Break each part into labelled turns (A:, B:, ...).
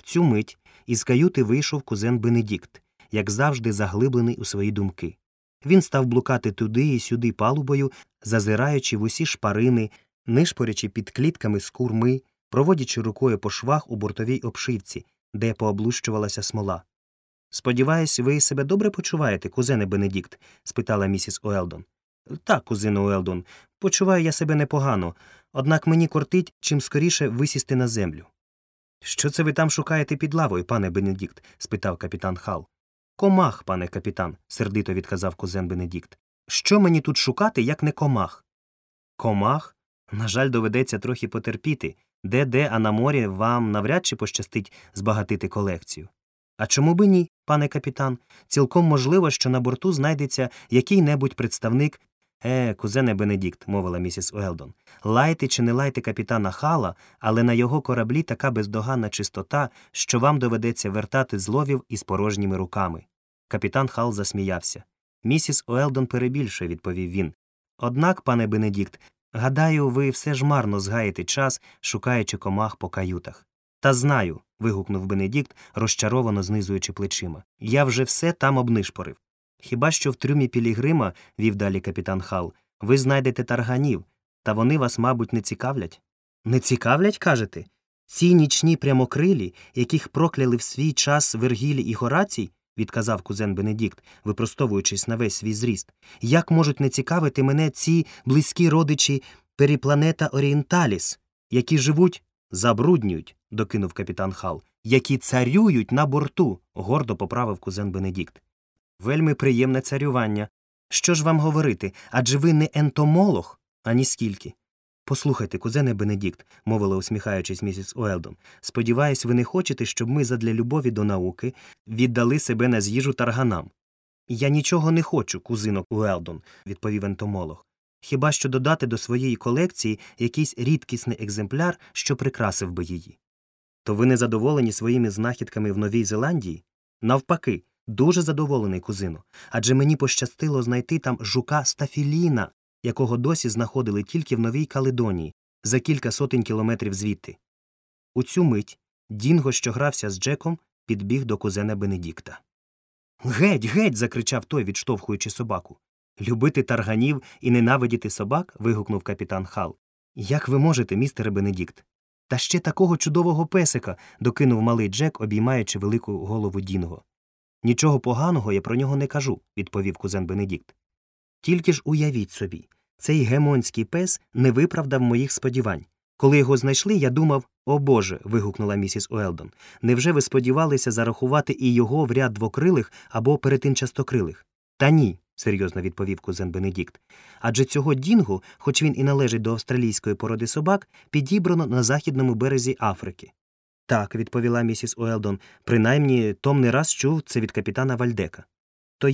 A: цю мить із каюти вийшов кузен Бенедикт, як завжди заглиблений у свої думки. Він став блукати туди і сюди палубою, зазираючи в усі шпарини, нишпорячи під клітками з курми, проводячи рукою по швах у бортовій обшивці, де пооблущувалася смола. «Сподіваюсь, ви себе добре почуваєте, кузене Бенедикт?» – спитала місіс Уелдон. «Так, кузине Уелдон, почуваю я себе непогано, однак мені кортить чим скоріше висісти на землю». «Що це ви там шукаєте під лавою, пане Бенедикт?» – спитав капітан Хал. «Комах, пане капітан», – сердито відказав кузен Бенедикт. «Що мені тут шукати, як не комах?» «Комах? На жаль, доведеться трохи потерпіти. Де-де, а на морі вам навряд чи пощастить збагатити колекцію». «А чому би ні, пане капітан? Цілком можливо, що на борту знайдеться який-небудь представник...» «Кузене Бенедикт», – мовила місіс Уелдон, – «лайте чи не лайте капітана Хала, але на його кораблі така бездоганна чистота, що вам доведеться вертати з ловів із порожніми руками». Капітан Хал засміявся. «Місіс Уелдон перебільшує», – відповів він. «Однак, пане Бенедикт, гадаю, ви все ж марно згаєте час, шукаючи комах по каютах». «Та знаю», – вигукнув Бенедикт, розчаровано знизуючи плечима. «Я вже все там обнишпорив. Хіба що в трюмі Пілігрима, – вів далі капітан Хал, – ви знайдете тарганів, та вони вас, мабуть, не цікавлять». «Не цікавлять, кажете? Ці нічні прямокрилі, яких прокляли в свій час Вергілій і Горацій?» – відказав кузен Бенедикт, випростовуючись на весь свій зріст. «Як можуть не цікавити мене ці близькі родичі Періпланета Орієнталіс, які живуть...» «Забруднюють», – докинув капітан Хал. «Які царюють на борту», – гордо поправив кузен Бенедикт. «Вельми приємне царювання. Що ж вам говорити, адже ви не ентомолог, ані скільки». «Послухайте, кузене Бенедикт», – мовила усміхаючись місіс Уелдон, – «сподіваюсь, ви не хочете, щоб ми задля любові до науки віддали себе на з'їжу тарганам». «Я нічого не хочу, кузино Уелдон», – відповів ентомолог. «Хіба що додати до своєї колекції якийсь рідкісний екземпляр, що прикрасив би її». «То ви не задоволені своїми знахідками в Новій Зеландії?» «Навпаки, дуже задоволений, кузино, адже мені пощастило знайти там жука Стафіліна, якого досі знаходили тільки в Новій Каледонії, за кілька сотень кілометрів звідти». У цю мить Дінго, що грався з Джеком, підбіг до кузена Бенедикта. «Геть, геть!» – закричав той, відштовхуючи собаку. «Любити тарганів і ненавидіти собак?» – вигукнув капітан Хал. «Як ви можете, містере Бенедикт?» «Та ще такого чудового песика!» – докинув малий Джек, обіймаючи велику голову Дінго. «Нічого поганого я про нього не кажу», – відповів кузен Бенедикт. «Тільки ж уявіть собі, цей гемонський пес не виправдав моїх сподівань. Коли його знайшли, я думав...» «О Боже!» – вигукнула місіс Уелдон. «Невже ви сподівалися зарахувати і його в ряд двокрилих або перетинчастокрилих?» «Та ні», – серйозно відповів кузен Бенедикт. «Адже цього Дінгу, хоч він і належить до австралійської породи собак, підібрано на західному березі Африки». «Так», – відповіла місіс Уелдон, – «принаймні Том не раз чув це від капітана Вальдека». «То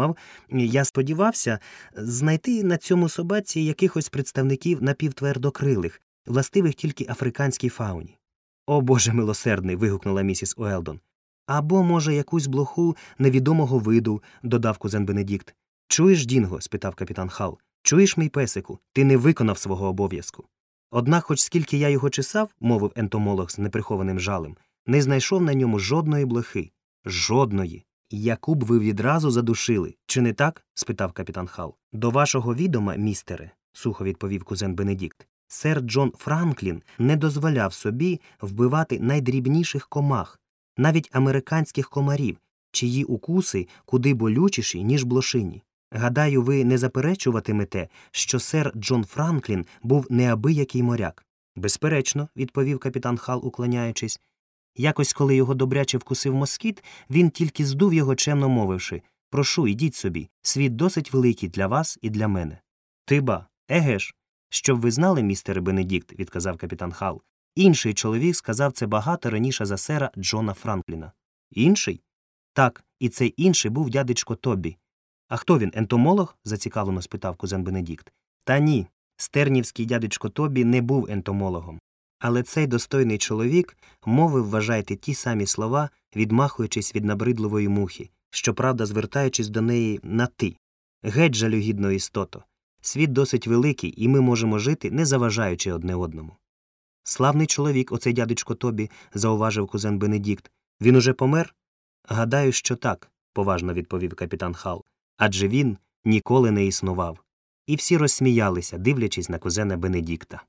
A: я сподівався знайти на цьому собаці якихось представників напівтвердокрилих, властивих тільки африканській фауні». «О Боже милосердний!» – вигукнула місіс Уелдон. «Або, може, якусь блоху невідомого виду», – додав кузен Бенедикт. «Чуєш, Дінго?» – спитав капітан Хал. «Чуєш, мій песику? Ти не виконав свого обов'язку». «Однак, хоч скільки я його чесав», – мовив ентомолог з неприхованим жалем, – «не знайшов на ньому жодної блохи. Жодної. Яку б ви відразу задушили. Чи не так?» – спитав капітан Хал. «До вашого відома, містере», – сухо відповів кузен Бенедикт, – сер Джон Франклін не дозволяв собі вбивати найдрібніших комах, навіть американських комарів, чиї укуси куди болючіші, ніж блошині. Гадаю, ви не заперечуватимете, що сер Джон Франклін був неабиякий моряк». «Безперечно», – відповів капітан Хал, уклоняючись. Якось, коли його добряче вкусив москіт, він тільки здув його, чемно мовивши: «Прошу, ідіть собі, світ досить великий для вас і для мене». «Ти ба, еге ж, щоб ви знали, містере Бенедикт», – відказав капітан Хал, – «інший чоловік сказав це багато раніше за сера Джона Франкліна». «Інший?» «Так, і цей інший був дядечко Тоббі». «А хто він, ентомолог?» – зацікавлено спитав кузен Бенедикт. «Та ні, стернівський дядечко Тоббі не був ентомологом. Але цей достойний чоловік мовив, вважайте, ті самі слова, відмахуючись від набридливої мухи, щоправда, звертаючись до неї на «ти». Геть, жалюгідно істото. Світ досить великий, і ми можемо жити, не заважаючи одне одному. Славний чоловік оцей дядечко Тобі, зауважив кузен Бенедікт. Він уже помер? Гадаю, що так, поважно відповів капітан Хал. Адже він ніколи не існував. І всі розсміялися, дивлячись на кузена Бенедікта.